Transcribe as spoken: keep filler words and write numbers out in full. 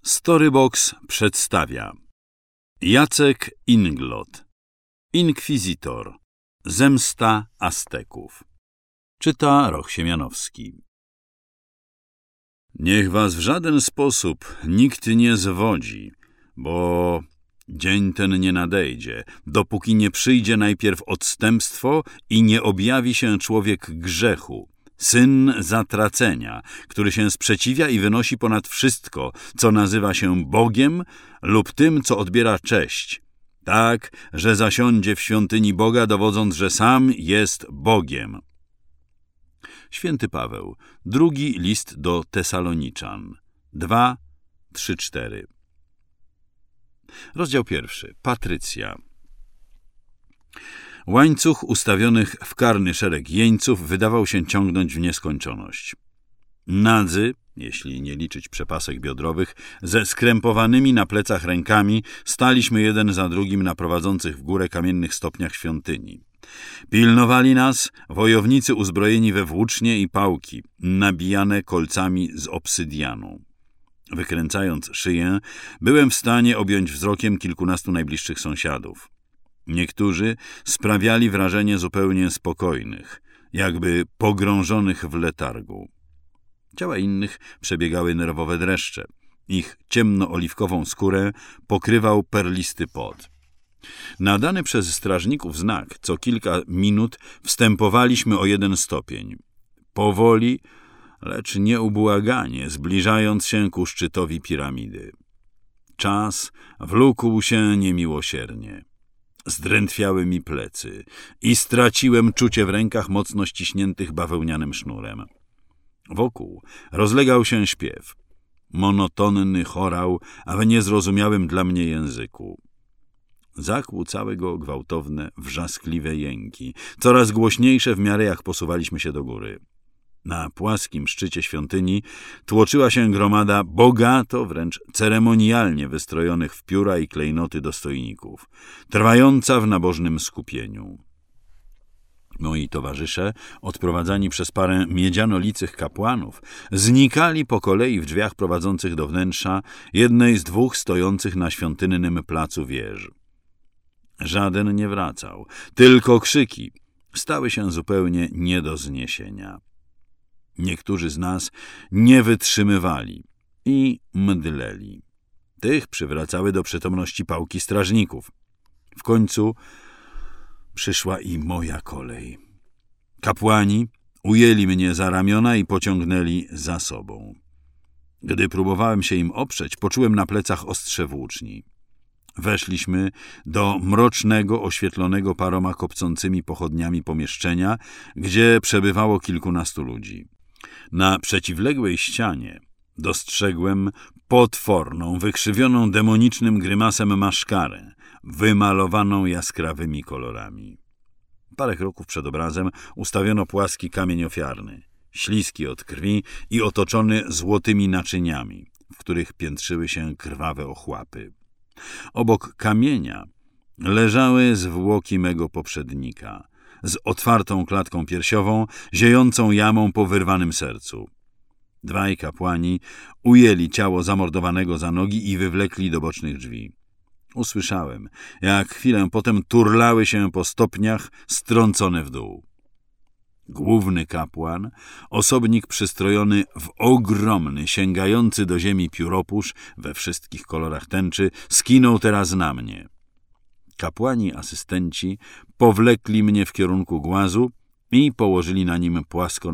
Storybox przedstawia Jacek Inglot, Inkwizytor, Zemsta Azteków. Czyta Roch Siemianowski. Niech was w żaden sposób nikt nie zwodzi, bo dzień ten nie nadejdzie, dopóki nie przyjdzie najpierw odstępstwo i nie objawi się człowiek grzechu, syn zatracenia, który się sprzeciwia i wynosi ponad wszystko, co nazywa się Bogiem lub tym, co odbiera cześć, tak, że zasiądzie w świątyni Boga, dowodząc, że sam jest Bogiem. Święty Paweł, drugi list do Tesaloniczan, dwa, trzy, cztery. Rozdział pierwszy. Patrycja. Łańcuch ustawionych w karny szereg jeńców wydawał się ciągnąć w nieskończoność. Nadzy, jeśli nie liczyć przepasek biodrowych, ze skrępowanymi na plecach rękami staliśmy jeden za drugim na prowadzących w górę kamiennych stopniach świątyni. Pilnowali nas wojownicy uzbrojeni we włócznie i pałki, nabijane kolcami z obsydianu. Wykręcając szyję, byłem w stanie objąć wzrokiem kilkunastu najbliższych sąsiadów. Niektórzy sprawiali wrażenie zupełnie spokojnych, jakby pogrążonych w letargu. Ciała innych przebiegały nerwowe dreszcze. Ich ciemno-oliwkową skórę pokrywał perlisty pot. Nadany przez strażników znak co kilka minut wstępowaliśmy o jeden stopień. Powoli, lecz nieubłaganie, zbliżając się ku szczytowi piramidy. Czas wlókł się niemiłosiernie. Zdrętwiały mi plecy i straciłem czucie w rękach mocno ściśniętych bawełnianym sznurem. Wokół rozlegał się śpiew. Monotonny chorał, a w niezrozumiałym dla mnie języku. Zakłócały go gwałtowne, wrzaskliwe jęki, coraz głośniejsze w miarę jak posuwaliśmy się do góry. Na płaskim szczycie świątyni tłoczyła się gromada bogato, wręcz ceremonialnie wystrojonych w pióra i klejnoty dostojników, trwająca w nabożnym skupieniu. Moi towarzysze, odprowadzani przez parę miedzianolicych kapłanów, znikali po kolei w drzwiach prowadzących do wnętrza jednej z dwóch stojących na świątynnym placu wież. Żaden nie wracał, tylko krzyki stały się zupełnie nie do zniesienia. Niektórzy z nas nie wytrzymywali i mdleli. Tych przywracały do przytomności pałki strażników. W końcu przyszła i moja kolej. Kapłani ujęli mnie za ramiona i pociągnęli za sobą. Gdy próbowałem się im oprzeć, poczułem na plecach ostrze włóczni. Weszliśmy do mrocznego, oświetlonego paroma kopcącymi pochodniami pomieszczenia, gdzie przebywało kilkunastu ludzi. Na przeciwległej ścianie dostrzegłem potworną, wykrzywioną demonicznym grymasem maszkarę, wymalowaną jaskrawymi kolorami. Parę kroków przed obrazem ustawiono płaski kamień ofiarny, śliski od krwi i otoczony złotymi naczyniami, w których piętrzyły się krwawe ochłapy. Obok kamienia leżały zwłoki mego poprzednika, z otwartą klatką piersiową, ziejącą jamą po wyrwanym sercu. Dwaj kapłani ujęli ciało zamordowanego za nogi i wywlekli do bocznych drzwi. Usłyszałem, jak chwilę potem turlały się po stopniach strącone w dół. Główny kapłan, osobnik przystrojony w ogromny, sięgający do ziemi pióropusz we wszystkich kolorach tęczy, skinął teraz na mnie. Kapłani asystenci powlekli mnie w kierunku głazu i położyli na nim płasko